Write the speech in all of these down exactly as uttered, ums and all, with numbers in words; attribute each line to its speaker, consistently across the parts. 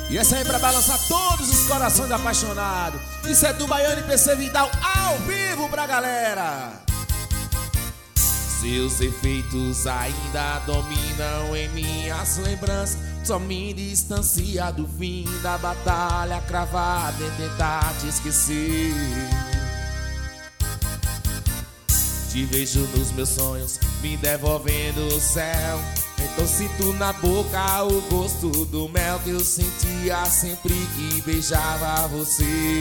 Speaker 1: E essa aí pra balançar todos os corações apaixonados. Isso é do Baiano e P C Vidal ao vivo pra galera. Seus efeitos ainda dominam em minhas lembranças. Só me distancia do fim da batalha cravada em tentar te esquecer. Te vejo nos meus sonhos, me devolvendo o céu. Então sinto na boca o gosto do mel que eu sentia sempre que beijava você.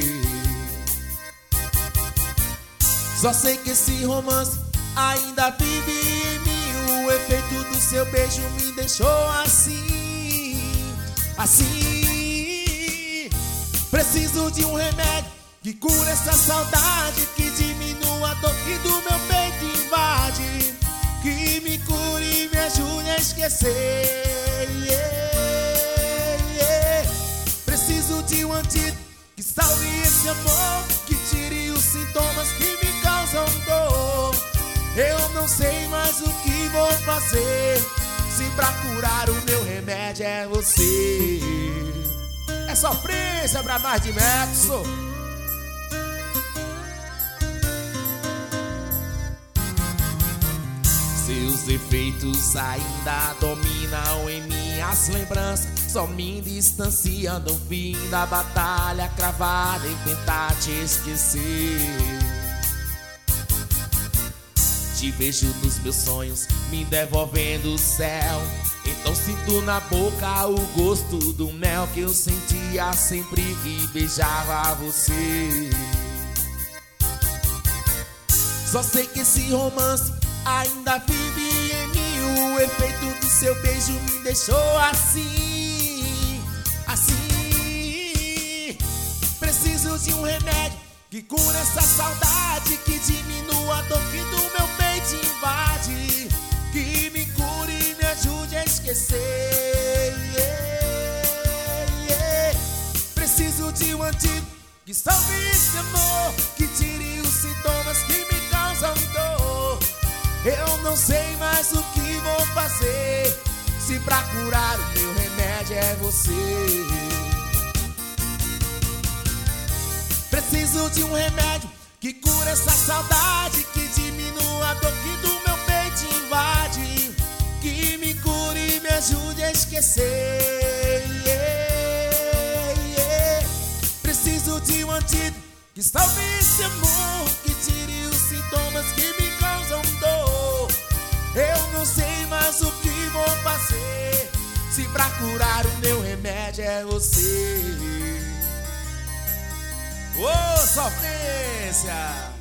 Speaker 1: Só sei que esse romance ainda vive em mim. O efeito do seu beijo me deixou assim, assim. Preciso de um remédio que cura essa saudade, que diminua a dor que do meu peito invade, que me cure e me ajude a esquecer. Yeah, yeah. Preciso de um antídoto que salve esse amor, que tire os sintomas que me causam dor. Eu não sei mais o que vou fazer, se pra curar o meu remédio é você. É sofrência pra mais de Mexo. Seus efeitos ainda dominam em minhas lembranças. Só me distanciam do fim da batalha cravada em tentar te esquecer. Te vejo nos meus sonhos, me devolvendo o céu. Então sinto na boca o gosto do mel que eu sentia sempre que beijava você. Só sei que esse romance ainda vive em mim. O efeito do seu beijo me deixou assim, assim. Preciso de um remédio que cura essa saudade, que diminua a dor que do meu peito invade, que me cure e me ajude a esquecer. Yeah, yeah. Preciso de um antídoto que salve esse amor, que tire os sintomas que me causam dor. Eu não sei mais o que vou fazer, se pra curar o meu remédio é você. Preciso de um remédio que cura essa saudade, que diminua a dor que do meu peito invade, que me cure e me ajude a esquecer. Yeah, yeah. Preciso de um antídoto que salve esse amor, que tire os sintomas que me causam dor. Eu não sei mais o que vou fazer, se pra curar o meu remédio é você. Ô, sofrência!